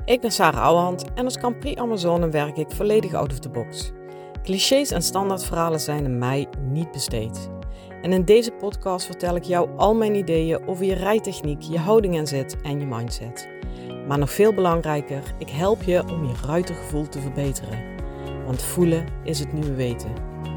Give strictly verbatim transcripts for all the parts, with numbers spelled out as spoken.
Ik ben Sarah Ouwehand en als Grand Prix Amazone werk ik volledig out of the box. Clichés en standaardverhalen zijn aan mij niet besteed. En in deze podcast vertel ik jou al mijn ideeën over je rijtechniek, je houding en zit en je mindset. Maar nog veel belangrijker, ik help je om je ruitergevoel te verbeteren. Want voelen is het nieuwe weten.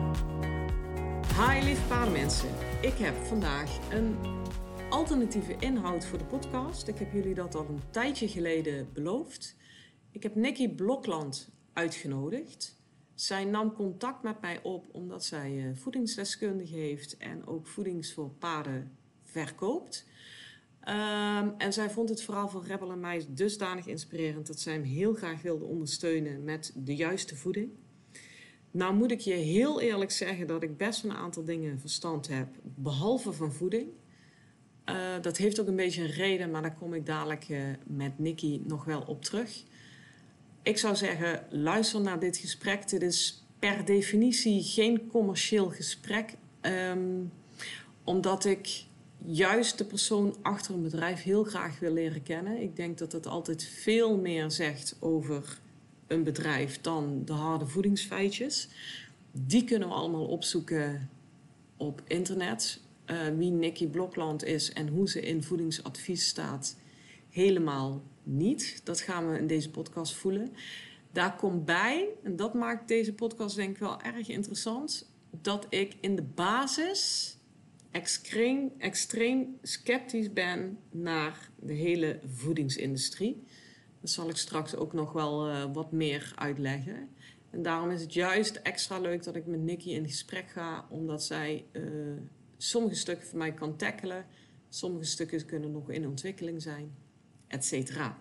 Hi lieve paardenmensen, ik heb vandaag een alternatieve inhoud voor de podcast. Ik heb jullie dat al een tijdje geleden beloofd. Ik heb Nikki Blokland uitgenodigd. Zij nam contact met mij op omdat zij uh, voedingsdeskundige heeft en ook voedings voor paarden verkoopt. Um, en zij vond het verhaal van Rebel en mij dusdanig inspirerend dat zij hem heel graag wilde ondersteunen met de juiste voeding. Nou moet ik je heel eerlijk zeggen dat ik best van een aantal dingen verstand heb, behalve van voeding. Uh, dat heeft ook een beetje een reden, maar daar kom ik dadelijk uh, met Nikki nog wel op terug. Ik zou zeggen, luister naar dit gesprek. Dit is per definitie geen commercieel gesprek. Um, omdat ik juist de persoon achter een bedrijf heel graag wil leren kennen. Ik denk dat het altijd veel meer zegt over een bedrijf dan de harde voedingsfeitjes. Die kunnen we allemaal opzoeken op internet. Uh, wie Nikki Blokland is en hoe ze in voedingsadvies staat, helemaal niet. Dat gaan we in deze podcast voelen. Daar komt bij, en dat maakt deze podcast denk ik wel erg interessant, dat ik in de basis extreem, extreem sceptisch ben naar de hele voedingsindustrie. Dat zal ik straks ook nog wel uh, wat meer uitleggen. En daarom is het juist extra leuk dat ik met Nikki in gesprek ga, omdat zij uh, sommige stukken voor mij kan tackelen, sommige stukken kunnen nog in ontwikkeling zijn, et cetera.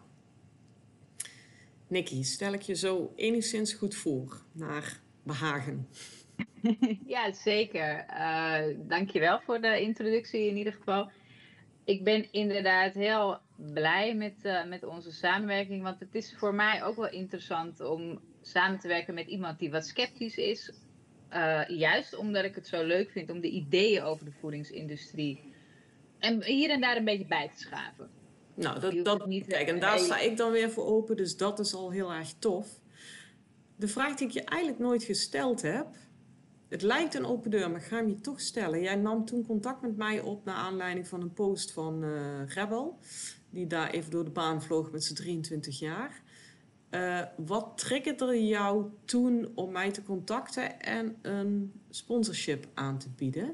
Nikki, stel ik je zo enigszins goed voor, naar behagen. Ja, zeker. Uh, dankjewel voor de introductie in ieder geval. Ik ben inderdaad heel blij met, uh, met onze samenwerking, want het is voor mij ook wel interessant om samen te werken met iemand die wat sceptisch is. Uh, juist omdat ik het zo leuk vind om de ideeën over de voedingsindustrie en hier en daar een beetje bij te schaven. Nou, dat, dat, niet, kijk, en daar sta ik dan weer voor open, dus dat is al heel erg tof. De vraag die ik je eigenlijk nooit gesteld heb, het lijkt een open deur, maar ik ga hem je toch stellen. Jij nam toen contact met mij op naar aanleiding van een post van uh, Rebel, die daar even door de baan vloog met zijn drieëntwintig jaar. Uh, wat triggerde jou toen om mij te contacten en een sponsorship aan te bieden?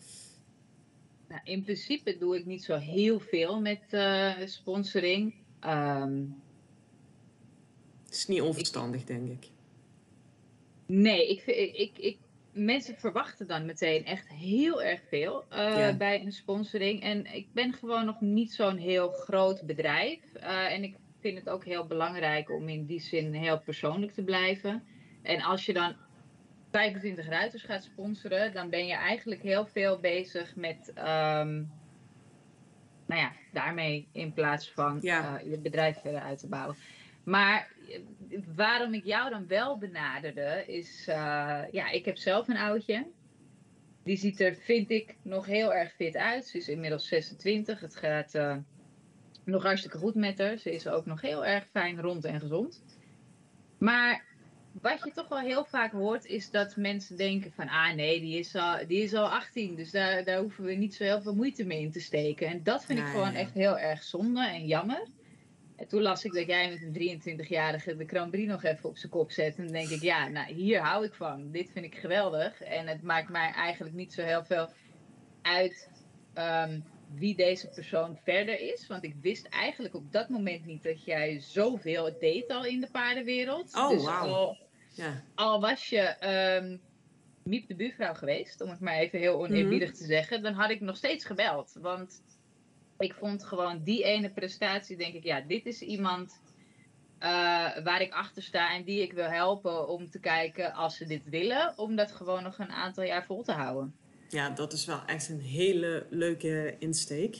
Nou, in principe doe ik niet zo heel veel met uh, sponsoring. Um, het is niet onverstandig, ik, denk ik. Nee, ik, ik, ik, ik, mensen verwachten dan meteen echt heel erg veel uh, ja. bij een sponsoring. En ik ben gewoon nog niet zo'n heel groot bedrijf. Uh, en ik vind het ook heel belangrijk om in die zin heel persoonlijk te blijven. En als je dan vijfentwintig ruiters gaat sponsoren, dan ben je eigenlijk heel veel bezig met, um, nou ja, daarmee in plaats van ja. uh, je bedrijf verder uit te bouwen. Maar waarom ik jou dan wel benaderde is, uh, ja, ik heb zelf een oudje. Die ziet er, vind ik, nog heel erg fit uit. Ze is inmiddels zesentwintig. Het gaat uh, nog hartstikke goed met haar. Ze is ook nog heel erg fijn, rond en gezond. Maar wat je toch wel heel vaak hoort, is dat mensen denken van, ah nee, die is al, die is al achttien. Dus daar, daar hoeven we niet zo heel veel moeite mee in te steken. En dat vind ik nee, gewoon ja. echt heel erg zonde en jammer. En toen las ik dat jij met een drieëntwintigjarige de Grand Prix nog even op zijn kop zet. En dan denk ik, ja, nou, hier hou ik van. Dit vind ik geweldig. En het maakt mij eigenlijk niet zo heel veel uit um, wie deze persoon verder is. Want ik wist eigenlijk op dat moment niet dat jij zoveel deed al in de paardenwereld. Oh, dus wauw. Al, ja. al was je um, Miep de buurvrouw geweest, om het maar even heel oneerbiedig mm-hmm. te zeggen, dan had ik nog steeds gebeld. Want ik vond gewoon die ene prestatie, denk ik, ja, dit is iemand uh, waar ik achter sta en die ik wil helpen om te kijken, als ze dit willen, om dat gewoon nog een aantal jaar vol te houden. Ja, dat is wel echt een hele leuke insteek.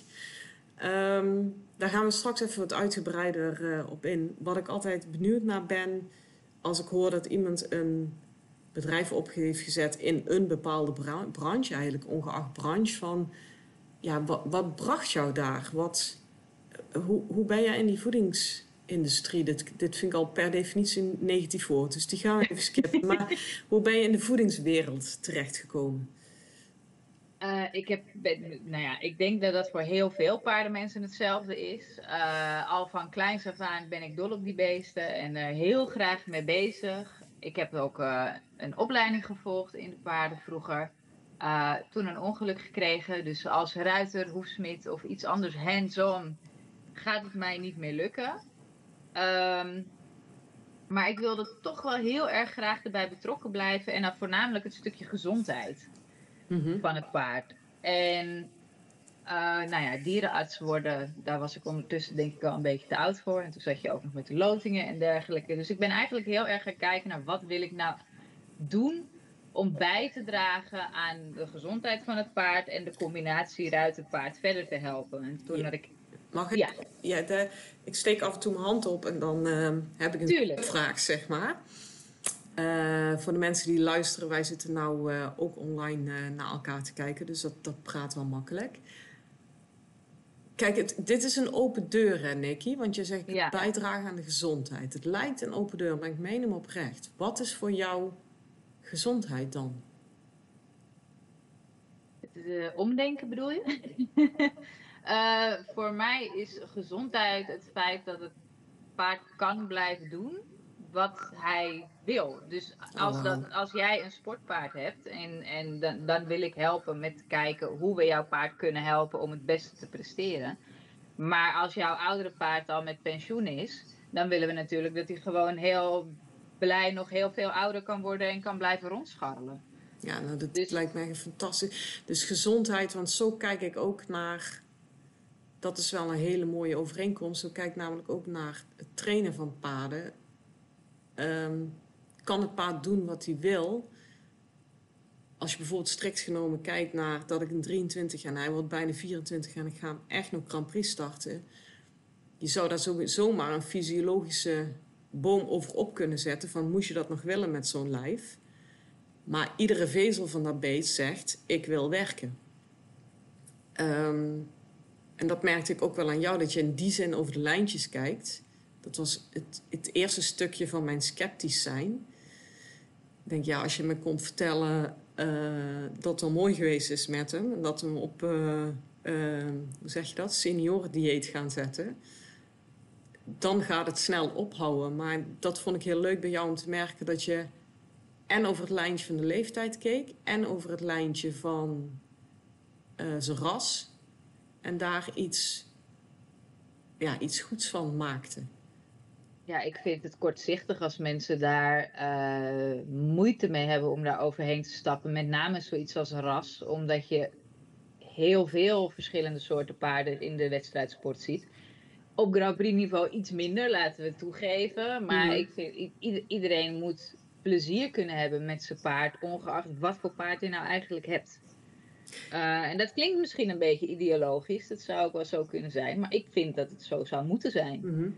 Um, daar gaan we straks even wat uitgebreider uh, op in. Wat ik altijd benieuwd naar ben, als ik hoor dat iemand een bedrijf op heeft gezet in een bepaalde bra- branche, eigenlijk ongeacht branche, van ja, wat, wat bracht jou daar? Wat, hoe, hoe ben jij in die voedings industrie. Dit, dit vind ik al per definitie een negatief woord. Dus die gaan we even skippen. Maar hoe ben je in de voedingswereld terechtgekomen? Uh, ik, heb, ben, nou ja, ik denk dat dat voor heel veel paardenmensen hetzelfde is. Uh, al van kleins af aan ben ik dol op die beesten en er heel graag mee bezig. Ik heb ook uh, een opleiding gevolgd in de paarden vroeger. Uh, toen een ongeluk gekregen. Dus als ruiter, hoefsmid of iets anders hands-on gaat het mij niet meer lukken. Um, maar ik wilde toch wel heel erg graag erbij betrokken blijven. En dan voornamelijk het stukje gezondheid. Mm-hmm. Van het paard. En uh, nou ja, dierenarts worden, daar was ik ondertussen denk ik al een beetje te oud voor. En toen zat je ook nog met de lotingen en dergelijke. Dus ik ben eigenlijk heel erg gaan kijken naar wat wil ik nou doen om bij te dragen aan de gezondheid van het paard en de combinatie ruiter-paard verder te helpen. En toen ja. had ik... Mag ik? Ja, ja de, ik steek af en toe mijn hand op en dan uh, heb ik een Tuurlijk. vraag, zeg maar. Uh, voor de mensen die luisteren, wij zitten nou uh, ook online uh, naar elkaar te kijken, dus dat, dat praat wel makkelijk. Kijk, het, dit is een open deur, hè, Nikki, want je zegt ja. bijdragen aan de gezondheid. Het lijkt een open deur, maar ik meen hem oprecht. Wat is voor jou gezondheid dan? Het uh, omdenken bedoel je? uh, voor mij is gezondheid het feit dat het paard kan blijven doen wat hij wil. Dus als, oh, wow. dat, als jij een sportpaard hebt en, en dan, dan wil ik helpen met te kijken hoe we jouw paard kunnen helpen om het beste te presteren. Maar als jouw oudere paard al met pensioen is, dan willen we natuurlijk dat hij gewoon heel blij nog heel veel ouder kan worden en kan blijven rondscharrelen. Ja, nou dat dus, lijkt mij fantastisch. Dus gezondheid, want zo kijk ik ook naar, dat is wel een hele mooie overeenkomst. Zo kijk ik namelijk ook naar het trainen van paarden. Um, kan het paard doen wat hij wil? Als je bijvoorbeeld strikt genomen kijkt naar dat ik een drieëntwintig en hij wordt bijna vierentwintig en ik ga hem echt nog Grand Prix starten. Je zou daar zo, zomaar een fysiologische boom over op kunnen zetten van moest je dat nog willen met zo'n lijf? Maar iedere vezel van dat beest zegt ik wil werken. Um, en dat merkte ik ook wel aan jou, dat je in die zin over de lijntjes kijkt. Dat was het, het eerste stukje van mijn sceptisch zijn. Ik denk, ja, als je me komt vertellen uh, dat het wel mooi geweest is met hem. En dat we hem op, uh, uh, hoe zeg je dat, seniorendieet gaan zetten. Dan gaat het snel ophouden. Maar dat vond ik heel leuk bij jou om te merken dat je en over het lijntje van de leeftijd keek. En over het lijntje van uh, zijn ras. En daar iets, ja, iets goeds van maakte. Ja, ik vind het kortzichtig als mensen daar uh, moeite mee hebben om daar overheen te stappen. Met name zoiets als ras, omdat je heel veel verschillende soorten paarden in de wedstrijdsport ziet. Op Grand Prix niveau iets minder, laten we toegeven. Maar mm. ik vind, i- iedereen moet plezier kunnen hebben met zijn paard, ongeacht wat voor paard je nou eigenlijk hebt. Uh, en dat klinkt misschien een beetje ideologisch, dat zou ook wel zo kunnen zijn. Maar ik vind dat het zo zou moeten zijn. Mm-hmm.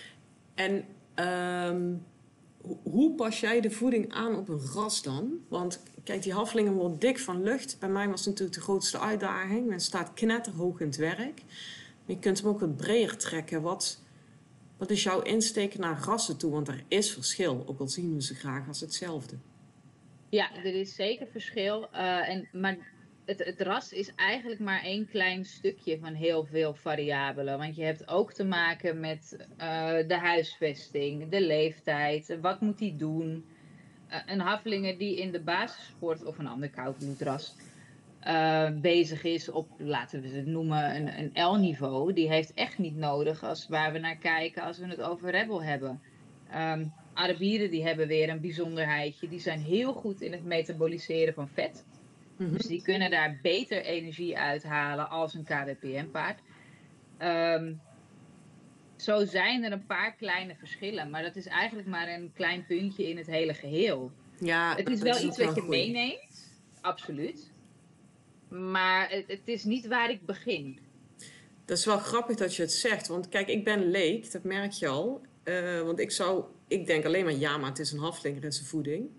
En um, hoe pas jij de voeding aan op een ras dan? Want kijk, die haflingen worden dik van lucht. Bij mij was het natuurlijk de grootste uitdaging. Men staat knetterhoog in het werk. Maar je kunt hem ook wat breder trekken. Wat, wat is jouw insteek naar rassen toe? Want er is verschil, ook al zien we ze graag als hetzelfde. Ja, er is zeker verschil. Uh, en, maar het, het ras is eigenlijk maar één klein stukje van heel veel variabelen. Want je hebt ook te maken met uh, de huisvesting, de leeftijd, wat moet hij doen. Uh, een haflinger die in de basissport of een ander koudbloedras uh, bezig is op, laten we het noemen, een, een L-niveau. Die heeft echt niet nodig als waar we naar kijken als we het over Rebel hebben. Um, Arabieren die hebben weer een bijzonderheidje. Die zijn heel goed in het metaboliseren van vet. Mm-hmm. Dus die kunnen daar beter energie uithalen als een K W P N-paard. Um, zo zijn er een paar kleine verschillen. Maar dat is eigenlijk maar een klein puntje in het hele geheel. Ja, het is wel is iets wat je goeie. meeneemt. Absoluut. Maar het, het is niet waar ik begin. Dat is wel grappig dat je het zegt. Want kijk, ik ben leek. Dat merk je al. Uh, want ik zou... Ik denk alleen maar, ja, maar het is een haflinger en zijn voeding.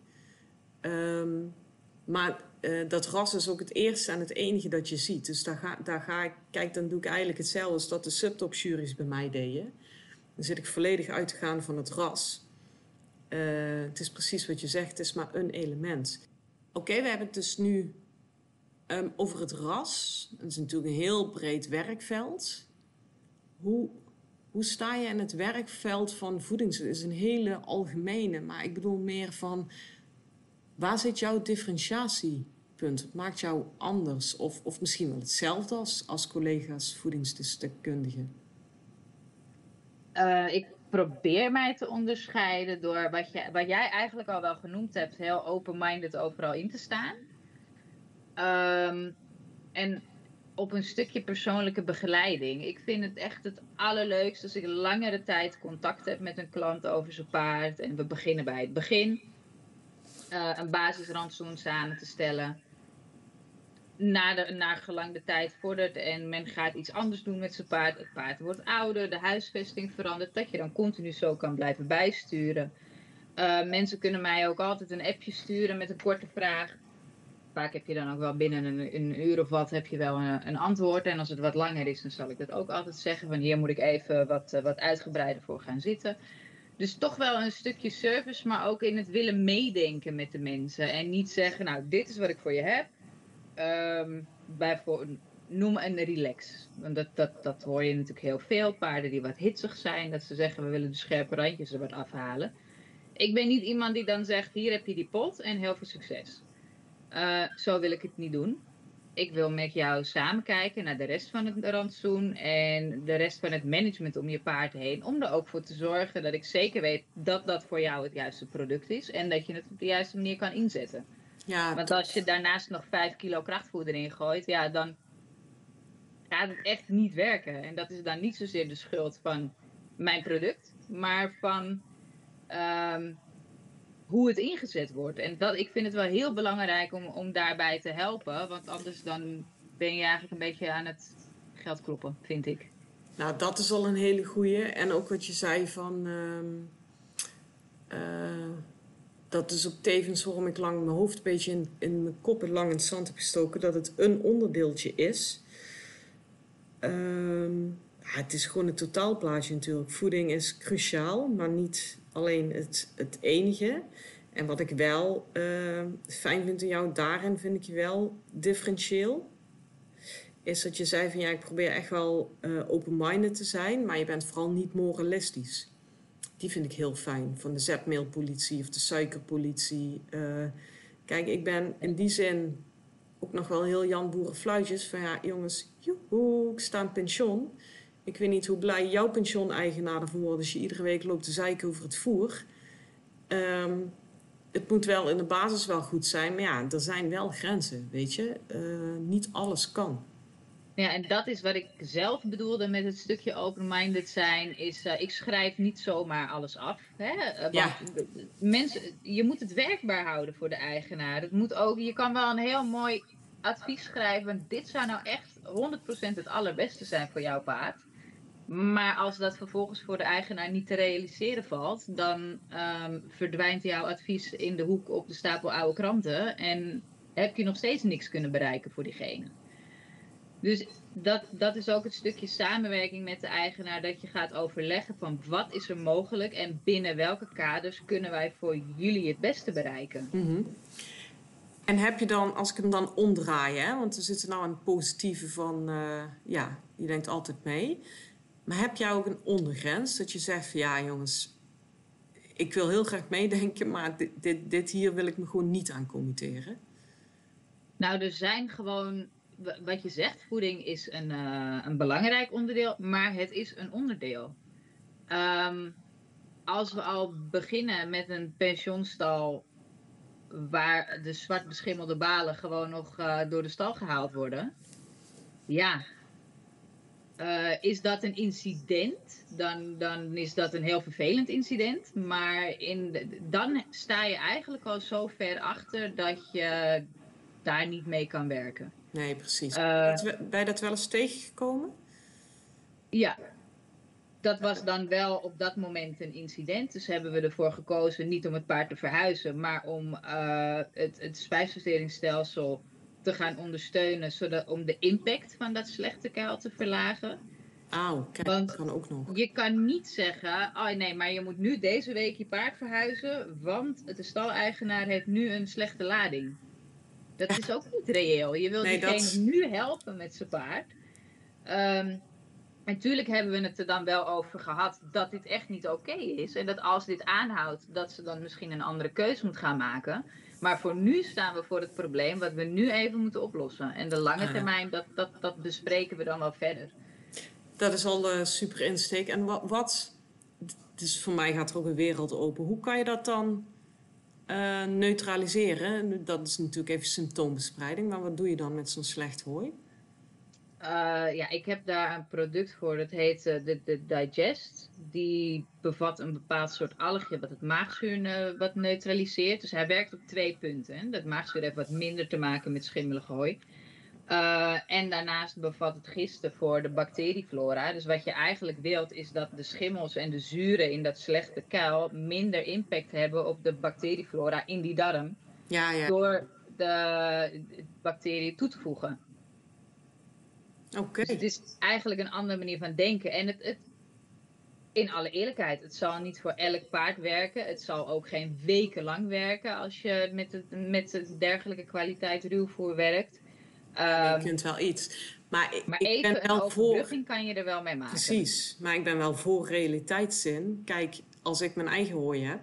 Um, maar uh, dat ras is ook het eerste en het enige dat je ziet. Dus daar ga, daar ga ik... Kijk, dan doe ik eigenlijk hetzelfde als dat de subtopjuries bij mij deden. Dan zit ik volledig uit te gaan van het ras. Uh, het is precies wat je zegt, het is maar een element. Oké, okay, we hebben het dus nu um, over het ras. Dat is natuurlijk een heel breed werkveld. Hoe, hoe sta je in het werkveld van voeding? Het is een hele algemene, maar ik bedoel meer van... Waar zit jouw differentiatiepunt? Wat maakt jou anders? Of, of misschien wel hetzelfde als, als collega's voedingsdeskundigen? Uh, ik probeer mij te onderscheiden door wat, je, wat jij eigenlijk al wel genoemd hebt. Heel open-minded overal in te staan. Um, en op een stukje persoonlijke begeleiding. Ik vind het echt het allerleukste als ik langere tijd contact heb met een klant over zijn paard. En we beginnen bij het begin. Uh, een basisrantsoen samen te stellen. Na, de, na gelang de tijd vordert en men gaat iets anders doen met zijn paard. Het paard wordt ouder, de huisvesting verandert. Dat je dan continu zo kan blijven bijsturen. Uh, mensen kunnen mij ook altijd een appje sturen met een korte vraag. Vaak heb je dan ook wel binnen een, een uur of wat heb je wel een, een antwoord. En als het wat langer is, dan zal ik dat ook altijd zeggen. Van hier moet ik even wat, uh, wat uitgebreider voor gaan zitten. Dus toch wel een stukje service, maar ook in het willen meedenken met de mensen. En niet zeggen, nou, dit is wat ik voor je heb. Um, bijvoorbeeld, noem een relax. Want dat, dat, dat hoor je natuurlijk heel veel. Paarden die wat hitsig zijn. Dat ze zeggen, we willen de scherpe randjes er wat afhalen. Ik ben niet iemand die dan zegt, hier heb je die pot en heel veel succes. Uh, zo wil ik het niet doen. Ik wil met jou samen kijken naar de rest van het rantsoen en de rest van het management om je paard heen. Om er ook voor te zorgen dat ik zeker weet dat dat voor jou het juiste product is. En dat je het op de juiste manier kan inzetten. Ja, want als je daarnaast nog vijf kilo krachtvoeder ingooit, ja, dan gaat het echt niet werken. En dat is dan niet zozeer de schuld van mijn product, maar van um, hoe het ingezet wordt. En dat, ik vind het wel heel belangrijk om, om daarbij te helpen, want anders dan ben je eigenlijk een beetje aan het geld kloppen, vind ik. Nou, dat is al een hele goeie. En ook wat je zei van... Um, uh... Dat is ook tevens waarom ik lang mijn hoofd een beetje in, in mijn kop en lang in het zand heb gestoken. Dat het een onderdeeltje is. Um, ja, het is gewoon een totaalplaatje natuurlijk. Voeding is cruciaal, maar niet alleen het, het enige. En wat ik wel uh, fijn vind in jou, daarin vind ik je wel differentieel. Is dat je zei van ja, ik probeer echt wel uh, open-minded te zijn. Maar je bent vooral niet moralistisch. Die vind ik heel fijn, van de zetmeelpolitie of de suikerpolitie. Uh, kijk, ik ben in die zin ook nog wel heel Jan Boerenfluitjes. Van ja, jongens, joehoe, ik sta in pensioen. Ik weet niet hoe blij jouw pensioeneigenaar ervan wordt als je iedere week loopt te zeiken over het voer. Um, het moet wel in de basis wel goed zijn, maar ja, er zijn wel grenzen, weet je. Uh, niet alles kan. Ja, en dat is wat ik zelf bedoelde met het stukje open-minded zijn, is uh, ik schrijf niet zomaar alles af. Hè? Uh, want ja. mensen, je moet het werkbaar houden voor de eigenaar. Het moet ook, je kan wel een heel mooi advies schrijven, dit zou nou echt honderd procent het allerbeste zijn voor jouw paard. Maar als dat vervolgens voor de eigenaar niet te realiseren valt, dan um, verdwijnt jouw advies in de hoek op de stapel oude kranten en heb je nog steeds niks kunnen bereiken voor diegene. Dus dat, dat is ook het stukje samenwerking met de eigenaar, dat je gaat overleggen van wat is er mogelijk en binnen welke kaders kunnen wij voor jullie het beste bereiken. Mm-hmm. En heb je dan, als ik hem dan omdraai, hè, want er zit er nou een positieve van, uh, ja, je denkt altijd mee. Maar heb jij ook een ondergrens dat je zegt van ja jongens, ik wil heel graag meedenken, maar dit, dit, dit hier wil ik me gewoon niet aan committeren? Nou, er zijn gewoon... Wat je zegt, voeding is een, uh, een belangrijk onderdeel, maar het is een onderdeel. Um, als we al beginnen met een pensioenstal waar de zwart beschimmelde balen gewoon nog uh, door de stal gehaald worden, ja, uh, is dat een incident, dan, dan is dat een heel vervelend incident, maar in de, dan sta je eigenlijk al zo ver achter dat je daar niet mee kan werken. Nee, precies. Uh, ben je dat wel eens tegengekomen? Ja, dat was dan wel op dat moment een incident. Dus hebben we ervoor gekozen niet om het paard te verhuizen, maar om uh, het, het spijsverteringsstelsel te gaan ondersteunen, zodat, om de impact van dat slechte kuil te verlagen. Auw, kijk, Want dat kan ook nog. je kan niet zeggen, oh nee, maar je moet nu deze week je paard verhuizen, want de staleigenaar heeft nu een slechte lading. Dat is ook niet reëel. Je wil Nee, diegene dat... nu helpen met zijn paard. Um, en natuurlijk hebben we het er dan wel over gehad dat dit echt niet oké is. En dat als dit aanhoudt, dat ze dan misschien een andere keuze moet gaan maken. Maar voor nu staan we voor het probleem wat we nu even moeten oplossen. En de lange Ah, termijn, dat, dat, dat bespreken we dan wel verder. dat is al uh, super insteek. En wat, wat... Dus voor mij gaat er ook een wereld open. Hoe kan je dat dan uh, neutraliseren? Dat is natuurlijk even symptoombespreiding. Maar wat doe je dan met zo'n slecht hooi? Uh, ja, ik heb daar een product voor, dat heet uh, de, de Digest. Die bevat een bepaald soort algje wat het maagzuur uh, wat neutraliseert. Dus hij werkt op twee punten. Hè. Dat maagzuur heeft wat minder te maken met schimmelige hooi. Uh, en daarnaast bevat het gisten voor de bacterieflora. Dus wat je eigenlijk wilt is dat de schimmels en de zuren in dat slechte kuil minder impact hebben op de bacterieflora in die darm. Ja, ja. Door de bacteriën toe te voegen. Oké. Okay. Dus het is eigenlijk een andere manier van denken. En het, het, in alle eerlijkheid, het zal niet voor elk paard werken. Het zal ook geen wekenlang werken als je met, het, met het dergelijke kwaliteit ruwvoer werkt. Um, je kunt wel iets. Maar, ik, maar ik even ben wel een overbrugging voor... kan je er wel mee maken. Precies. Maar ik ben wel voor realiteitszin. Kijk, als ik mijn eigen hooi heb...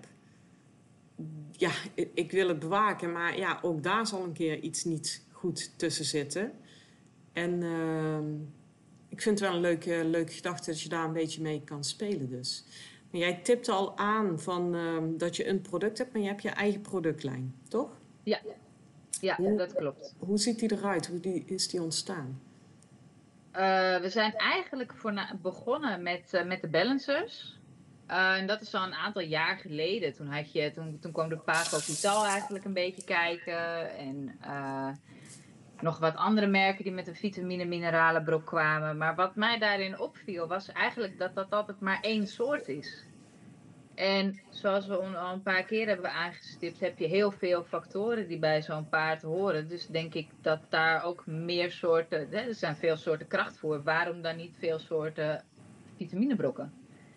Ja, ik, ik wil het bewaken. Maar ja, ook daar zal een keer iets niet goed tussen zitten. En uh, ik vind het wel een leuke, leuke gedachte dat je daar een beetje mee kan spelen dus. Maar jij tipt al aan van, uh, dat je een product hebt, maar je hebt je eigen productlijn, toch? Ja, ja hoe, dat klopt. Hoe ziet die eruit? Hoe die, is die ontstaan? Uh, we zijn eigenlijk voorna- begonnen met, uh, met de balancers. Uh, en dat is al een aantal jaar geleden. Toen, had je, toen, toen kwam de Paco Vital eigenlijk een beetje kijken. En... Uh, nog wat andere merken die met een vitamine-mineralenbrok kwamen. Maar wat mij daarin opviel was eigenlijk dat dat altijd maar één soort is. En zoals we al een paar keer hebben aangestipt, heb je heel veel factoren die bij zo'n paard horen. Dus denk ik dat daar ook meer soorten, hè, er zijn veel soorten krachtvoer. Waarom dan niet veel soorten vitaminebrokken?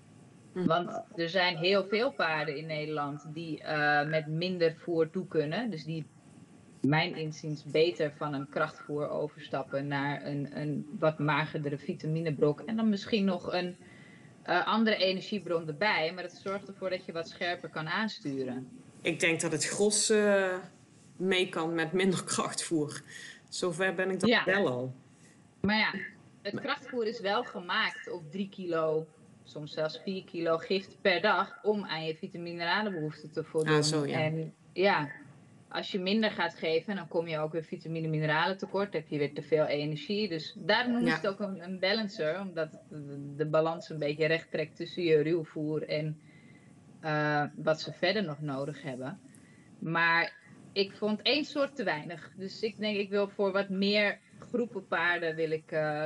Want er zijn heel veel paarden in Nederland die uh, met minder voer toe kunnen. Dus die mijn inziens beter van een krachtvoer overstappen naar een, een wat magerdere vitaminebrok. En dan misschien nog een uh, andere energiebron erbij. Maar het zorgt ervoor dat je wat scherper kan aansturen. Ik denk dat het gros uh, mee kan met minder krachtvoer. Zover ben ik dan ja. wel al. Maar ja, het krachtvoer is wel gemaakt op drie kilo, soms zelfs vier kilo gift per dag om aan je vitamine-mineralenbehoeften te voldoen. Ah, zo, ja. En ja... Als je minder gaat geven, dan kom je ook weer vitamine en mineralen tekort. Dan heb je weer te veel energie. Dus daarom noemen ze ja. het ook een, een balancer. Omdat de, de balans een beetje recht trekt tussen je ruwvoer en uh, wat ze verder nog nodig hebben. Maar ik vond één soort te weinig. Dus ik denk, ik wil voor wat meer groepen paarden wil ik uh,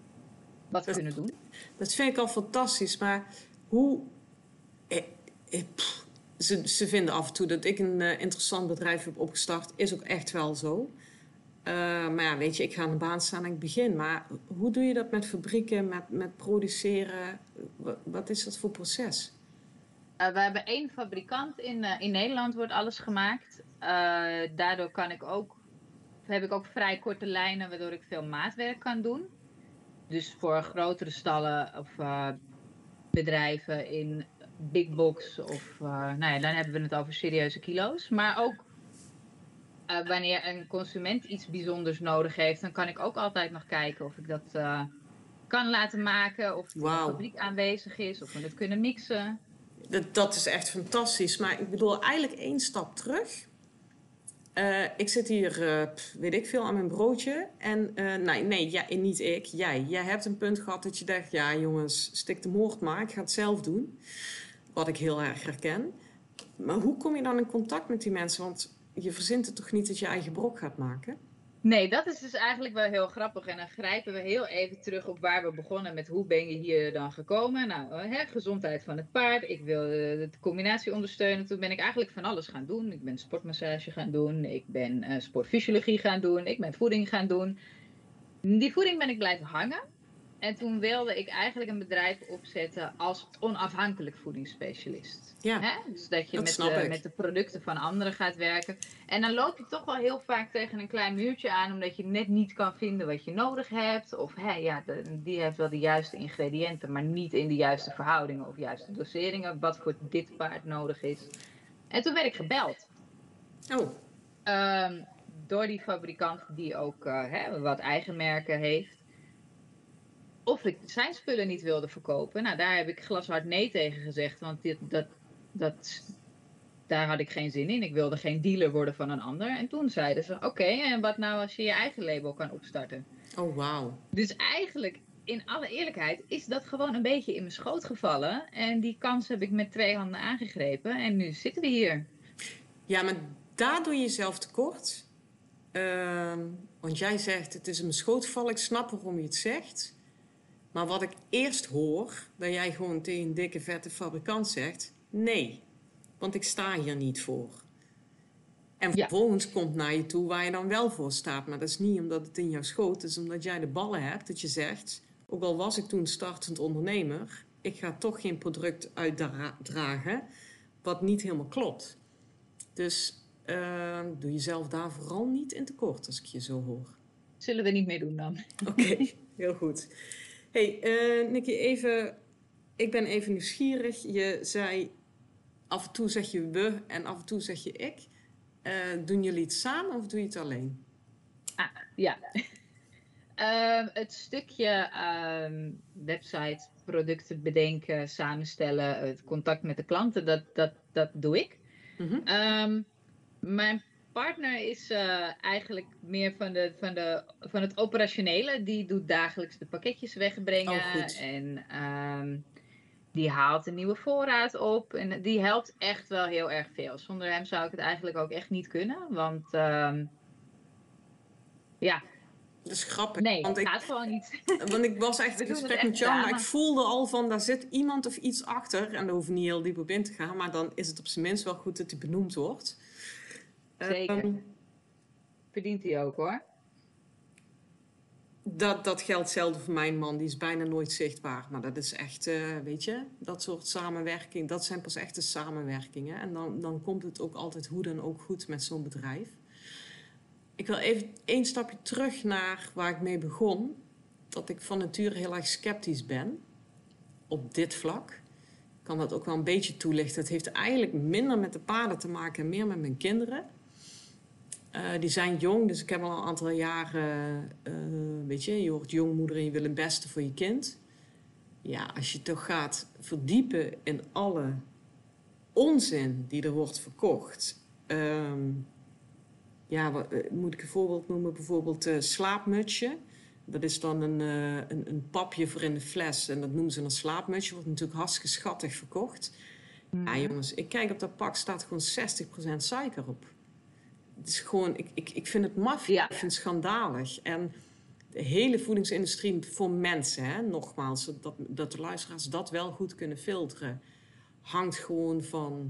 wat dat, kunnen doen. Dat vind ik al fantastisch. Maar hoe... Eh, eh, pff. Ze, ze vinden af en toe dat ik een uh, interessant bedrijf heb opgestart. Is ook echt wel zo. Uh, maar ja, weet je, ik ga aan de baan staan en ik begin. Maar hoe doe je dat met fabrieken, met, met produceren? Wat, wat is dat voor proces? Uh, we hebben één fabrikant in, uh, in Nederland, wordt alles gemaakt. Uh, daardoor kan ik ook, heb ik ook vrij korte lijnen, waardoor ik veel maatwerk kan doen. Dus voor grotere stallen of uh, bedrijven in... big box of uh, nou ja, dan hebben we het over serieuze kilo's. Maar ook uh, wanneer een consument iets bijzonders nodig heeft, dan kan ik ook altijd nog kijken of ik dat uh, kan laten maken, of wow. de fabriek aanwezig is, of we het kunnen mixen. Dat, dat is echt fantastisch. Maar ik bedoel eigenlijk één stap terug. Uh, ik zit hier, uh, weet ik veel, aan mijn broodje. En uh, nee, nee ja, niet ik, jij. Jij hebt een punt gehad dat je dacht, ja jongens, stik de moord maar, ik ga het zelf doen. Wat ik heel erg herken. Maar hoe kom je dan in contact met die mensen? Want je verzint het toch niet dat je eigen brok gaat maken? Nee, dat is dus eigenlijk wel heel grappig. En dan grijpen we heel even terug op waar we begonnen met hoe ben je hier dan gekomen. Nou, hè, gezondheid van het paard. Ik wil de combinatie ondersteunen. Toen ben ik eigenlijk van alles gaan doen. Ik ben sportmassage gaan doen. Ik ben uh, sportfysiologie gaan doen. Ik ben voeding gaan doen. Die voeding ben ik blijven hangen. En toen wilde ik eigenlijk een bedrijf opzetten als onafhankelijk voedingsspecialist. Ja, Hè? Dus dat je dat met snap de, ik. met de producten van anderen gaat werken. En dan loop je toch wel heel vaak tegen een klein muurtje aan, omdat je net niet kan vinden wat je nodig hebt. Of hè, ja, de, die heeft wel de juiste ingrediënten, maar niet in de juiste verhoudingen of juiste doseringen, wat voor dit paard nodig is. En toen werd ik gebeld. Oh, Um, door die fabrikant die ook uh, hè, wat eigen merken heeft. Of ik zijn spullen niet wilde verkopen. Nou, daar heb ik glashard nee tegen gezegd. Want dit, dat, dat, daar had ik geen zin in. Ik wilde geen dealer worden van een ander. En toen zeiden ze, oké, okay, en wat nou als je je eigen label kan opstarten? oh wauw. Dus eigenlijk, in alle eerlijkheid, is dat gewoon een beetje in mijn schoot gevallen. En die kans heb ik met twee handen aangegrepen. En nu zitten we hier. Ja, maar daar doe je jezelf tekort. Uh, want jij zegt, het is in mijn schoot gevallen. Ik snap waarom je het zegt. Maar wat ik eerst hoor, dat jij gewoon tegen een dikke vette fabrikant zegt, nee, want ik sta hier niet voor. En vervolgens ja. komt naar je toe waar je dan wel voor staat. Maar dat is niet omdat het in jouw schoot is, omdat jij de ballen hebt. Dat je zegt, ook al was ik toen startend ondernemer, ik ga toch geen product uitdragen wat niet helemaal klopt. Dus uh, doe jezelf daar vooral niet in tekort, als ik je zo hoor. Zullen we niet meer doen dan. Oké, okay, heel goed. Hey, uh, Nikki, even, ik ben even nieuwsgierig. Je zei, af en toe zeg je we en af en toe zeg je ik. Uh, doen jullie het samen of doe je het alleen? Ah, ja. uh, het stukje uh, website, producten bedenken, samenstellen, het contact met de klanten, dat, dat, dat doe ik. Mm-hmm. Um, mijn partner is uh, eigenlijk meer van, de, van, de, van het operationele. Die doet dagelijks de pakketjes wegbrengen. Oh, goed. En um, die haalt een nieuwe voorraad op. En die helpt echt wel heel erg veel. Zonder hem zou ik het eigenlijk ook echt niet kunnen. Want um, ja... Dat is grappig. Nee, want het ik, gaat gewoon niet. Want ik was echt in gesprek met jou, maar ik voelde al van, daar zit iemand of iets achter. En daar hoef je niet heel diep op in te gaan. Maar dan is het op zijn minst wel goed dat hij benoemd wordt. Zeker. Um, Verdient hij ook, hoor. Dat, dat geldt hetzelfde voor mijn man. Die is bijna nooit zichtbaar. Maar dat is echt, uh, weet je, dat soort samenwerking. Dat zijn pas echte samenwerkingen. En dan, dan komt het ook altijd hoe dan ook goed met zo'n bedrijf. Ik wil even één stapje terug naar waar ik mee begon. Dat ik van nature heel erg sceptisch ben. Op dit vlak. Ik kan dat ook wel een beetje toelichten. Het heeft eigenlijk minder met de paarden te maken en meer met mijn kinderen. Uh, die zijn jong, dus ik heb al een aantal jaren... Uh, weet je, je wordt jongmoeder en je wil het beste voor je kind. Ja, als je toch gaat verdiepen in alle onzin die er wordt verkocht... Um, Ja, wat, moet ik een voorbeeld noemen? Bijvoorbeeld uh, slaapmutsje. Dat is dan een, uh, een, een papje voor in de fles. En dat noemen ze een slaapmutsje. Wordt natuurlijk hartstikke schattig verkocht. Mm. Ja, jongens, ik kijk op dat pak, staat gewoon zestig procent suiker op. Het is gewoon, ik, ik, ik vind het maffie, ja. Ik vind het schandalig. En de hele voedingsindustrie voor mensen, hè, nogmaals, dat, dat de luisteraars dat wel goed kunnen filteren, hangt gewoon van...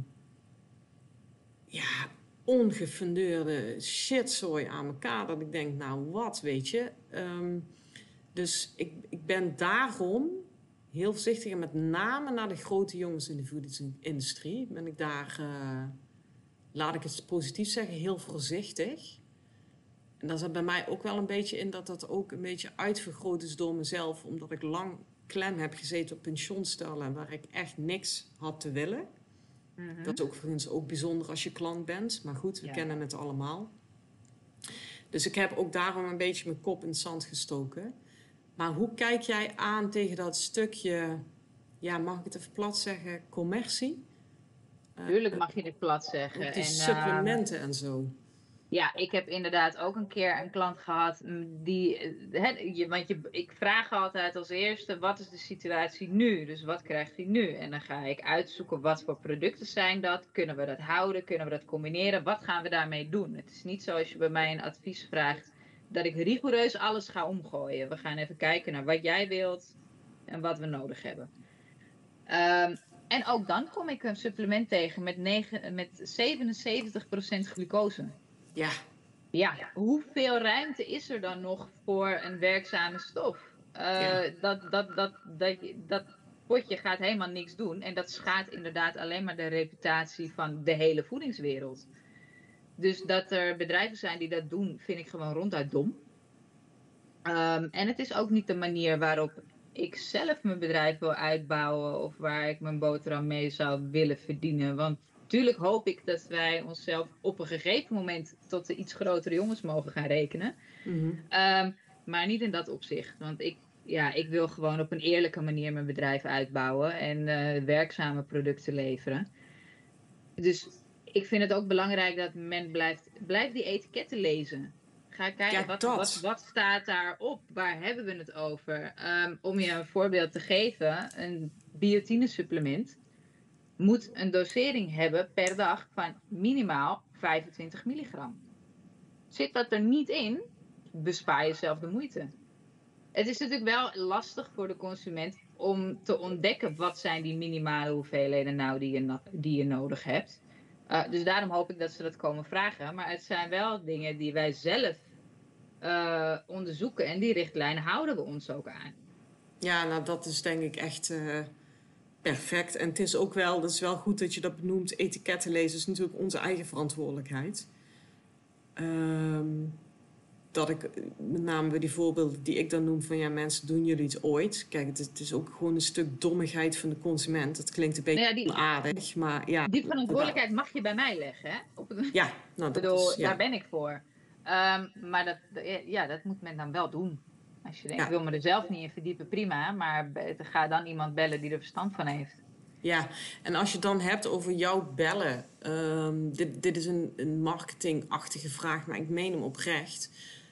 Ja... ongefundeerde shitzooi aan elkaar. Dat ik denk, nou wat, weet je. Um, dus ik, ik ben daarom heel voorzichtig. En met name naar de grote jongens in de voedingsindustrie ben ik daar, uh, laat ik het positief zeggen, heel voorzichtig. En daar zat bij mij ook wel een beetje in dat dat ook een beetje uitvergroot is door mezelf. Omdat ik lang klem heb gezeten op pensioenstellen waar ik echt niks had te willen. Mm-hmm. Dat is ook voor ons ook bijzonder als je klant bent. Maar goed, we ja. kennen het allemaal. Dus ik heb ook daarom een beetje mijn kop in het zand gestoken. Maar hoe kijk jij aan tegen dat stukje... Ja, mag ik het even plat zeggen? Commercie? Tuurlijk mag je dit plat zeggen. Ook die en, supplementen uh, en zo. Ja, ik heb inderdaad ook een keer een klant gehad die, he, je, want je, ik vraag altijd als eerste, wat is de situatie nu? Dus wat krijgt hij nu? En dan ga ik uitzoeken, wat voor producten zijn dat? Kunnen we dat houden? Kunnen we dat combineren? Wat gaan we daarmee doen? Het is niet zo als je bij mij een advies vraagt, dat ik rigoureus alles ga omgooien. We gaan even kijken naar wat jij wilt en wat we nodig hebben. Um, en ook dan kom ik een supplement tegen met, negen, met zevenenzeventig procent glucose. Ja. Ja, hoeveel ruimte is er dan nog voor een werkzame stof? Uh, ja. dat, dat, dat, dat, dat potje gaat helemaal niks doen. En dat schaadt inderdaad alleen maar de reputatie van de hele voedingswereld. Dus dat er bedrijven zijn die dat doen, vind ik gewoon ronduit dom. Um, en het is ook niet de manier waarop ik zelf mijn bedrijf wil uitbouwen of waar ik mijn boterham mee zou willen verdienen. Want natuurlijk hoop ik dat wij onszelf op een gegeven moment tot de iets grotere jongens mogen gaan rekenen. Mm-hmm. Um, maar niet in dat opzicht. Want ik, ja, ik wil gewoon op een eerlijke manier mijn bedrijf uitbouwen en uh, werkzame producten leveren. Dus ik vind het ook belangrijk dat men blijft, blijft die etiketten lezen. Ga kijken, ja, wat, wat, wat staat daarop? Waar hebben we het over? Um, om je een voorbeeld te geven, een biotine supplement moet een dosering hebben per dag van minimaal vijfentwintig milligram. Zit dat er niet in, bespaar je zelf de moeite. Het is natuurlijk wel lastig voor de consument om te ontdekken wat zijn die minimale hoeveelheden nou die je, die je nodig hebt. Uh, dus daarom hoop ik dat ze dat komen vragen. Maar het zijn wel dingen die wij zelf uh, onderzoeken. En die richtlijnen houden we ons ook aan. Ja, nou dat is denk ik echt uh, perfect. En het is ook wel, dat is wel goed dat je dat benoemt. Etiketten lezen is natuurlijk onze eigen verantwoordelijkheid. Um, dat ik, met name bij die voorbeelden die ik dan noem van ja, mensen doen jullie het ooit. Kijk, het is, het is ook gewoon een stuk dommigheid van de consument. Dat klinkt een beetje nou ja, die, onaardig, maar ja. Die verantwoordelijkheid mag je bij mij leggen, hè? Op het, ja, nou dat bedoel, is, ja. Daar ben ik voor. Um, maar dat, ja, dat moet men dan wel doen. Als je denkt, ja. Ik wil me er zelf niet in verdiepen, prima. Maar ga dan iemand bellen die er verstand van heeft. Ja, en als je het dan hebt over jouw bellen. Um, dit, dit is een, een marketingachtige vraag, maar ik meen hem oprecht.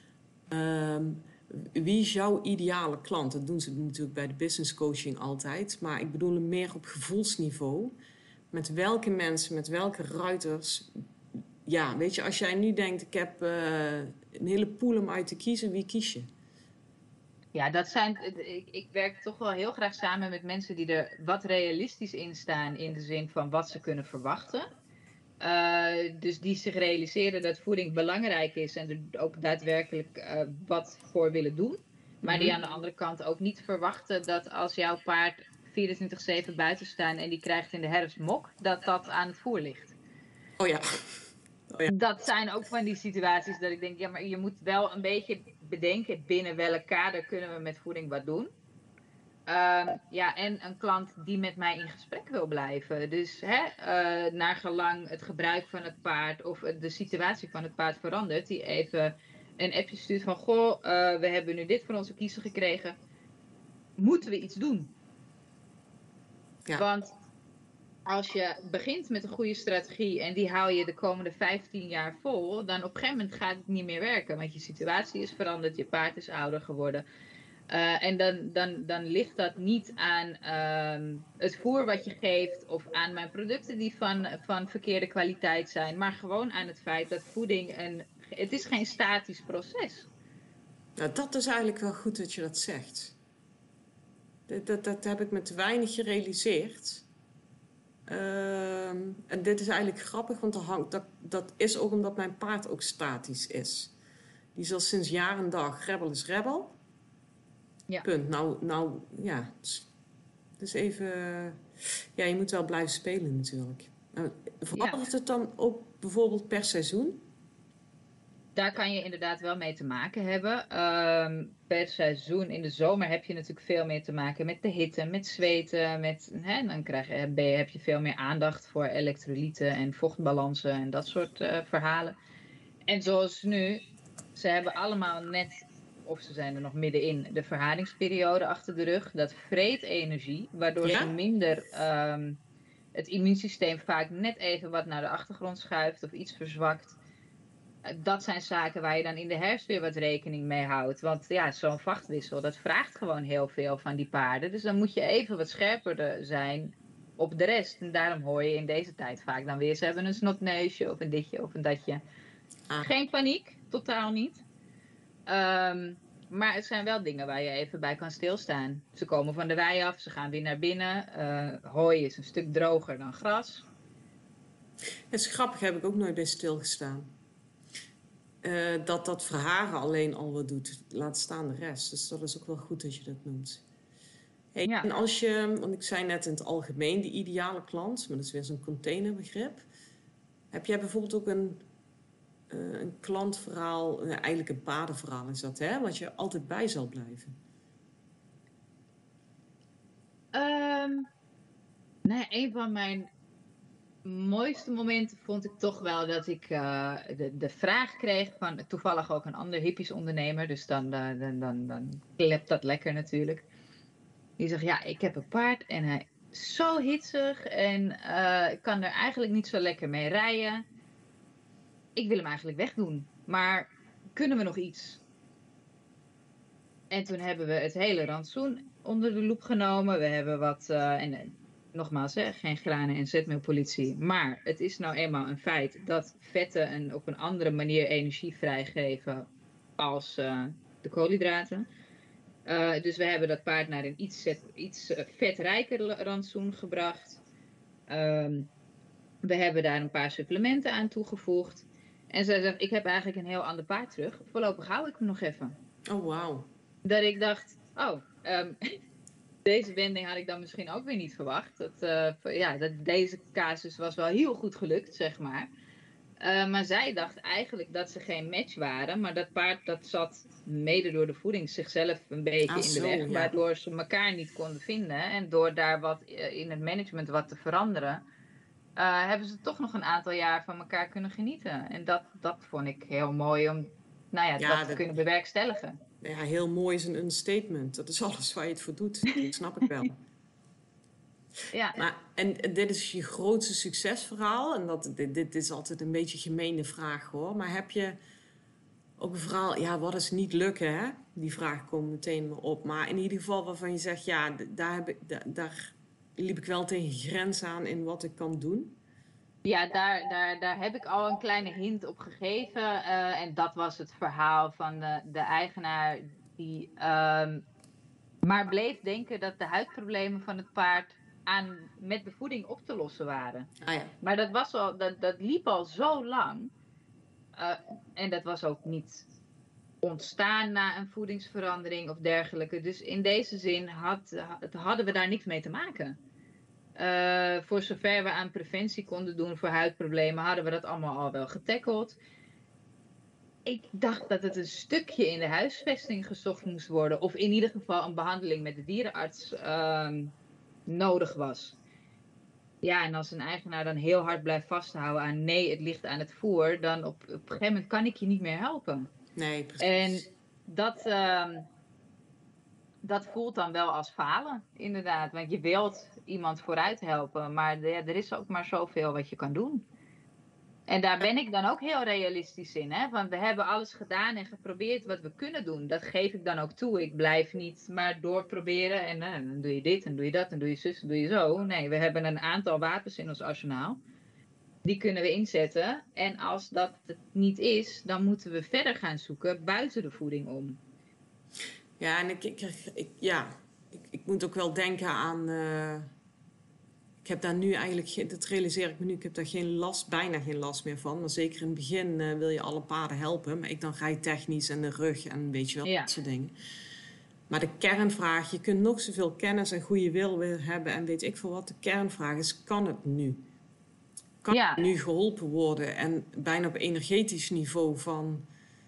Um, wie is jouw ideale klant? Dat doen ze natuurlijk bij de business coaching altijd. Maar ik bedoel hem meer op gevoelsniveau. Met welke mensen, met welke ruiters. Ja, weet je, als jij nu denkt, ik heb uh, een hele pool om uit te kiezen, wie kies je? Ja, dat zijn, ik, ik werk toch wel heel graag samen met mensen die er wat realistisch in staan. In de zin van wat ze kunnen verwachten. Uh, dus die zich realiseren dat voeding belangrijk is en er ook daadwerkelijk uh, wat voor willen doen. Maar mm-hmm. die aan de andere kant ook niet verwachten dat als jouw paard vierentwintig zeven buiten staan en die krijgt in de herfst mok, dat dat aan het voer ligt. Oh ja. Oh ja. Dat zijn ook van die situaties dat ik denk, ja, maar je moet wel een beetje bedenken binnen welk kader kunnen we met voeding wat doen. Uh, ja, en een klant die met mij in gesprek wil blijven. Dus hè, uh, naar gelang het gebruik van het paard of de situatie van het paard verandert, die even een appje stuurt van, goh, uh, we hebben nu dit van onze kiezer gekregen. Moeten we iets doen? Ja. Want als je begint met een goede strategie en die hou je de komende vijftien jaar vol, dan op een gegeven moment gaat het niet meer werken. Want je situatie is veranderd, je paard is ouder geworden. Uh, en dan, dan, dan ligt dat niet aan uh, het voer wat je geeft of aan mijn producten die van, van verkeerde kwaliteit zijn. Maar gewoon aan het feit dat voeding, een, het is geen statisch proces. Nou, dat is eigenlijk wel goed dat je dat zegt. Dat, dat, dat heb ik me te weinig gerealiseerd. Uh, en dit is eigenlijk grappig, want dat, hangt, dat, dat is ook omdat mijn paard ook statisch is. Die is al sinds jaar en dag, rebel is rebel. Ja. Punt. Nou, nou ja. Dus even. Ja, je moet wel blijven spelen natuurlijk. Uh, verandert ja. het dan ook bijvoorbeeld per seizoen? Daar kan je inderdaad wel mee te maken hebben. Um, per seizoen in de zomer heb je natuurlijk veel meer te maken met de hitte, met zweten. Met, hè, dan krijg je, heb je veel meer aandacht voor elektrolyten en vochtbalansen en dat soort uh, verhalen. En zoals nu, ze hebben allemaal net, of ze zijn er nog middenin, de verharingsperiode achter de rug. Dat vreet energie, waardoor ja? ze minder, um, het immuunsysteem vaak net even wat naar de achtergrond schuift of iets verzwakt. Dat zijn zaken waar je dan in de herfst weer wat rekening mee houdt. Want ja, zo'n vachtwissel, dat vraagt gewoon heel veel van die paarden. Dus dan moet je even wat scherper zijn op de rest. En daarom hoor je in deze tijd vaak dan weer, ze hebben een snotneusje of een ditje of een datje. Ah. Geen paniek, totaal niet. Um, maar het zijn wel dingen waar je even bij kan stilstaan. Ze komen van de wei af, ze gaan weer naar binnen. Uh, hooi is een stuk droger dan gras. Het is grappig, heb ik ook nooit bij stilgestaan. uh, dat dat verharen alleen al wat doet. Laat staan de rest. Dus dat is ook wel goed dat je dat noemt. Hey, Ja. En als je, want ik zei net in het algemeen de ideale klant, maar dat is weer zo'n containerbegrip. Heb jij bijvoorbeeld ook een, uh, een klantverhaal, uh, eigenlijk een padenverhaal is dat, hè? Wat je altijd bij zal blijven? Um, nee, een van mijn mooiste momenten vond ik toch wel dat ik uh, de, de vraag kreeg van toevallig ook een ander hippies ondernemer. Dus dan, uh, dan, dan, dan klept dat lekker natuurlijk. Die zegt, ja, ik heb een paard en hij is zo hitsig en uh, ik kan er eigenlijk niet zo lekker mee rijden. Ik wil hem eigenlijk wegdoen, maar kunnen we nog iets? En toen hebben we het hele rantsoen onder de loep genomen. We hebben wat, uh, en nogmaals, hè, geen granen- en zetmeelpolitie. Maar het is nou eenmaal een feit dat vetten een, op een andere manier energie vrijgeven als uh, de koolhydraten. Uh, dus we hebben dat paard naar een iets, zet, iets uh, vetrijker rantsoen gebracht. Um, we hebben daar een paar supplementen aan toegevoegd. En zij zegt, ik heb eigenlijk een heel ander paard terug. Voorlopig hou ik hem nog even. Oh, wauw. Dat ik dacht, oh, um, deze wending had ik dan misschien ook weer niet verwacht. Dat, uh, ja, dat deze casus was wel heel goed gelukt, zeg maar. Uh, maar zij dacht eigenlijk dat ze geen match waren. Maar dat paard dat zat mede door de voeding zichzelf een beetje ah, in de zo, weg. Ja. Waardoor ze elkaar niet konden vinden. En door daar wat in het management wat te veranderen. Uh, hebben ze toch nog een aantal jaar van elkaar kunnen genieten. En dat, dat vond ik heel mooi om nou ja, Ja, dat te dat, kunnen bewerkstelligen. Ja, heel mooi is een understatement. Dat is alles waar je het voor doet. Dat snap ik wel. Ja. Maar, en, en dit is je grootste succesverhaal. En dat, dit, dit is altijd een beetje een gemene vraag hoor. Maar heb je ook een verhaal... Ja, wat is niet lukken hè? Die vraag komt meteen maar op. Maar in ieder geval waarvan je zegt... Ja, daar, heb ik, daar, daar liep ik wel tegen grens aan in wat ik kan doen. Ja, daar, daar, daar heb ik al een kleine hint op gegeven. Uh, en dat was het verhaal van de, de eigenaar die um, maar bleef denken dat de huidproblemen van het paard aan, met de voeding op te lossen waren. Ah, ja. Maar dat, was al, dat, dat liep al zo lang. Uh, en dat was ook niet ontstaan na een voedingsverandering of dergelijke. Dus in deze zin had, hadden we daar niks mee te maken. Uh, voor zover we aan preventie konden doen voor huidproblemen, hadden we dat allemaal al wel getackeld. Ik dacht dat het een stukje in de huisvesting gezocht moest worden. Of in ieder geval een behandeling met de dierenarts uh, nodig was. Ja, en als een eigenaar dan heel hard blijft vasthouden aan nee, het ligt aan het voer. Dan op, op een gegeven moment kan ik je niet meer helpen. Nee, precies. En dat... Uh, Dat voelt dan wel als falen, inderdaad. Want je wilt iemand vooruit helpen, maar de, er is ook maar zoveel wat je kan doen. En daar ben ik dan ook heel realistisch in. Hè? Want we hebben alles gedaan en geprobeerd wat we kunnen doen. Dat geef ik dan ook toe. Ik blijf niet maar doorproberen. En uh, dan doe je dit, en doe je dat, en doe je zus, en doe je zo. Nee, we hebben een aantal wapens in ons arsenaal. Die kunnen we inzetten. En als dat het niet is, dan moeten we verder gaan zoeken buiten de voeding om. Ja, en ik, ik, ik, ja, ik, ik moet ook wel denken aan... Uh, ik heb daar nu eigenlijk... Dat realiseer ik me nu. Ik heb daar geen last, bijna geen last meer van. Maar zeker in het begin uh, wil je alle paarden helpen. Maar ik dan rijtechnisch en de rug en weet je wel, ja. dat soort dingen. Maar de kernvraag... Je kunt nog zoveel kennis en goede wil hebben en weet ik veel wat. De kernvraag is, kan het nu? Kan ja. het nu geholpen worden? En bijna op energetisch niveau van...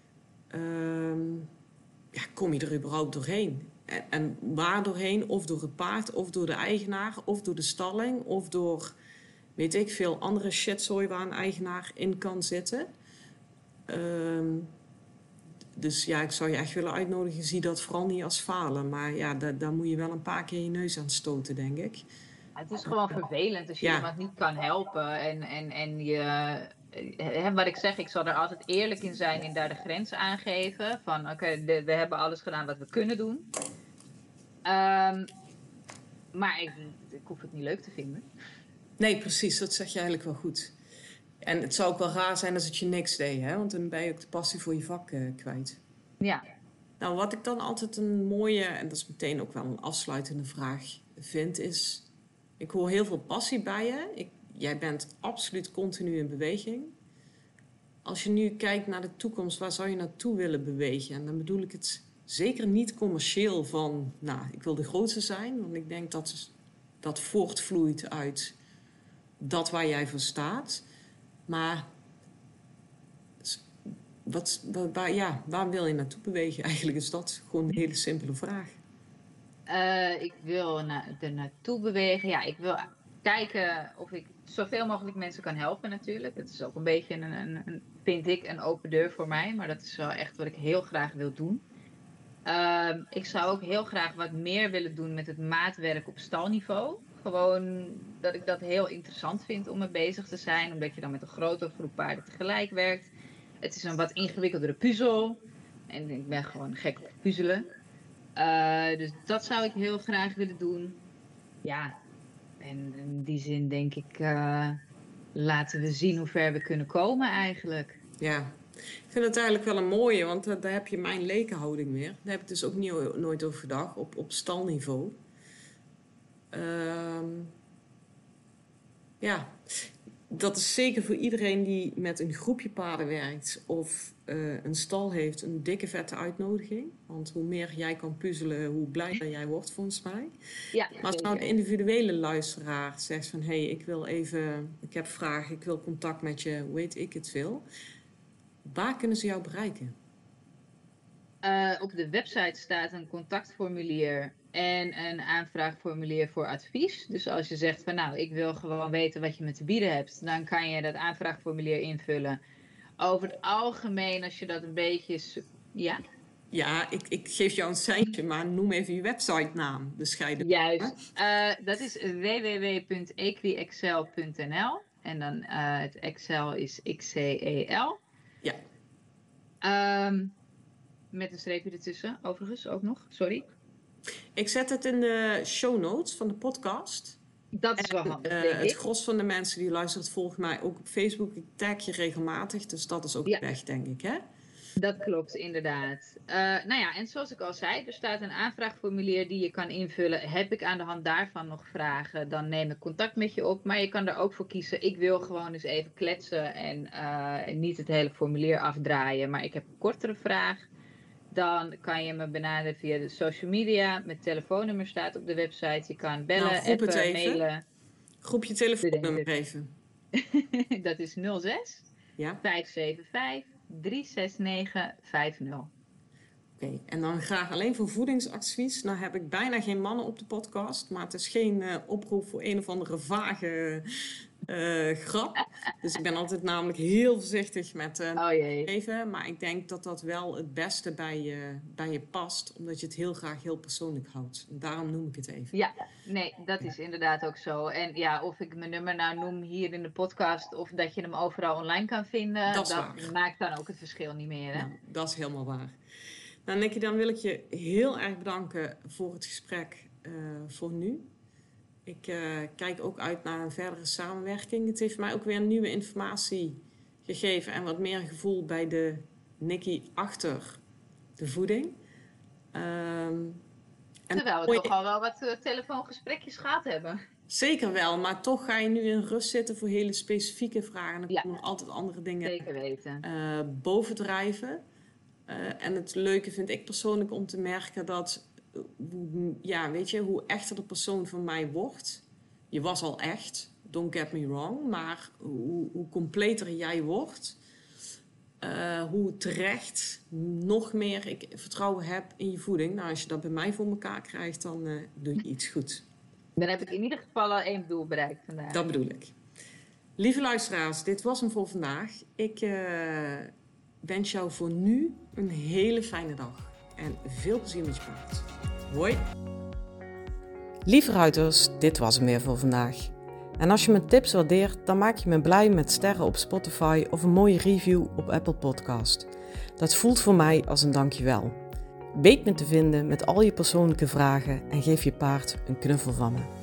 Uh, ja, kom je er überhaupt doorheen? En, en waar doorheen? Of door het paard, of door de eigenaar, of door de stalling, of door, weet ik veel, andere shitzooi waar een eigenaar in kan zitten. Um, dus ja, ik zou je echt willen uitnodigen, zie dat vooral niet als falen. Maar ja, daar, daar moet je wel een paar keer je neus aan stoten, denk ik. Ja, het is gewoon vervelend als je ja. iemand niet kan helpen en, en, en je... He, wat ik zeg, ik zal er altijd eerlijk in zijn en daar de grens aangeven. Van oké, okay, we hebben alles gedaan wat we kunnen doen. Um, maar ik, ik hoef het niet leuk te vinden. Nee, precies. Dat zeg je eigenlijk wel goed. En het zou ook wel raar zijn als het je niks deed. Hè? Want dan ben je ook de passie voor je vak uh, kwijt. Ja. Nou, wat ik dan altijd een mooie, en dat is meteen ook wel een afsluitende vraag vind, is... Ik hoor heel veel passie bij je. Ik, jij bent absoluut continu in beweging. als je nu kijkt naar de toekomst, waar zou je naartoe willen bewegen? En dan bedoel ik het zeker niet commercieel van, nou, ik wil de grootste zijn. Want ik denk dat dat voortvloeit uit dat waar jij voor staat. Maar wat, waar, ja, waar wil je naartoe bewegen? Eigenlijk is dat gewoon een hele simpele vraag. Uh, ik wil na, er naartoe bewegen. Ja, ik wil kijken of ik zoveel mogelijk mensen kan helpen natuurlijk. Het is ook een beetje, een, een, een, vind ik, een open deur voor mij. Maar dat is wel echt wat ik heel graag wil doen. Uh, ik zou ook heel graag wat meer willen doen met het maatwerk op stalniveau. Gewoon dat ik dat heel interessant vind om mee bezig te zijn. Omdat je dan met een grote groep paarden tegelijk werkt. Het is een wat ingewikkeldere puzzel. En ik ben gewoon gek op puzzelen. Uh, dus dat zou ik heel graag willen doen. Ja, en in die zin denk ik, uh, laten we zien hoe ver we kunnen komen eigenlijk. Ja, ik vind het eigenlijk wel een mooie, want uh, daar heb je mijn lekenhouding weer. Daar heb ik dus ook niet, nooit over gedacht, op, op stalniveau. Uh, ja, dat is zeker voor iedereen die met een groepje paarden werkt of uh, een stal heeft, een dikke vette uitnodiging. Want hoe meer jij kan puzzelen, hoe blijer jij wordt volgens mij. Ja, maar als nou een individuele luisteraar zegt van, hé, hey, ik wil even, ik heb vragen, ik wil contact met je, weet ik het veel. Waar kunnen ze jou bereiken? Uh, op de website staat een contactformulier en een aanvraagformulier voor advies. Dus als je zegt van nou, ik wil gewoon weten wat je me te bieden hebt, dan kan je dat aanvraagformulier invullen. Over het algemeen, als je dat een beetje... Ja? Ja, ik, ik geef jou een seintje, maar noem even je website naam. Bescheiden. Juist. Uh, dat is w w w punt equiexcel punt n l en dan uh, het Excel is X C E L. Ja. Um, met een streepje ertussen, overigens ook nog. Sorry. Ik zet het in de show notes van de podcast. Dat is wel handig, en, uh, denk het ik. gros van de mensen die luistert volgt mij ook op Facebook. Ik tag je regelmatig, dus dat is ook ja. weg, denk ik, hè? Dat klopt, inderdaad. Uh, nou ja, en zoals ik al zei, er staat een aanvraagformulier die je kan invullen. Heb ik aan de hand daarvan nog vragen, dan neem ik contact met je op. Maar je kan er ook voor kiezen, ik wil gewoon eens even kletsen en uh, niet het hele formulier afdraaien. Maar ik heb een kortere vraag. Dan kan je me benaderen via de social media. Mijn telefoonnummer staat op de website. Je kan bellen, nou, appen, mailen. Groep je telefoonnummer even. Dat is nul zes ja? vijf zeven vijf drie zes negen vijf nul. Oké, okay, en dan graag alleen voor voedingsadvies. Nou heb ik bijna geen mannen op de podcast, maar het is geen uh, oproep voor een of andere vage uh, grap. Dus ik ben altijd namelijk heel voorzichtig met uh, oh jee. geven. Maar ik denk dat dat wel het beste bij je, bij je past, omdat je het heel graag heel persoonlijk houdt. En daarom noem ik het even. Ja, nee, dat is inderdaad ook zo. En ja, of ik mijn nummer nou noem hier in de podcast of dat je hem overal online kan vinden, dat, dat maakt dan ook het verschil niet meer. Hè? Nou, dat is helemaal waar. Nou, Nicky, dan wil ik je heel erg bedanken voor het gesprek uh, voor nu. Ik uh, kijk ook uit naar een verdere samenwerking. Het heeft mij ook weer nieuwe informatie gegeven en wat meer gevoel bij de Nicky achter de voeding. Um, en Terwijl we mooi... toch al wel wat uh, telefoongesprekjes gehad hebben. Zeker wel, maar toch ga je nu in rust zitten voor hele specifieke vragen. En ja. dan komen altijd andere dingen Zeker weten. Uh, bovendrijven. Uh, en het leuke vind ik persoonlijk om te merken dat, ja, weet je, hoe echter de persoon van mij wordt. Je was al echt, don't get me wrong, maar hoe, hoe completer jij wordt, uh, hoe terecht nog meer ik vertrouwen heb in je voeding. Nou, als je dat bij mij voor elkaar krijgt, dan uh, doe je iets goed. Dan heb ik in ieder geval al één doel bereikt vandaag. Dat bedoel ik. Lieve luisteraars, dit was hem voor vandaag. Ik uh, wens jou voor nu een hele fijne dag. En veel plezier met je paard. Hoi! Lieve ruiters, dit was hem weer voor vandaag. En als je mijn tips waardeert, dan maak je me blij met sterren op Spotify of een mooie review op Apple Podcast. Dat voelt voor mij als een dankjewel. Weet me te vinden met al je persoonlijke vragen en geef je paard een knuffel van me.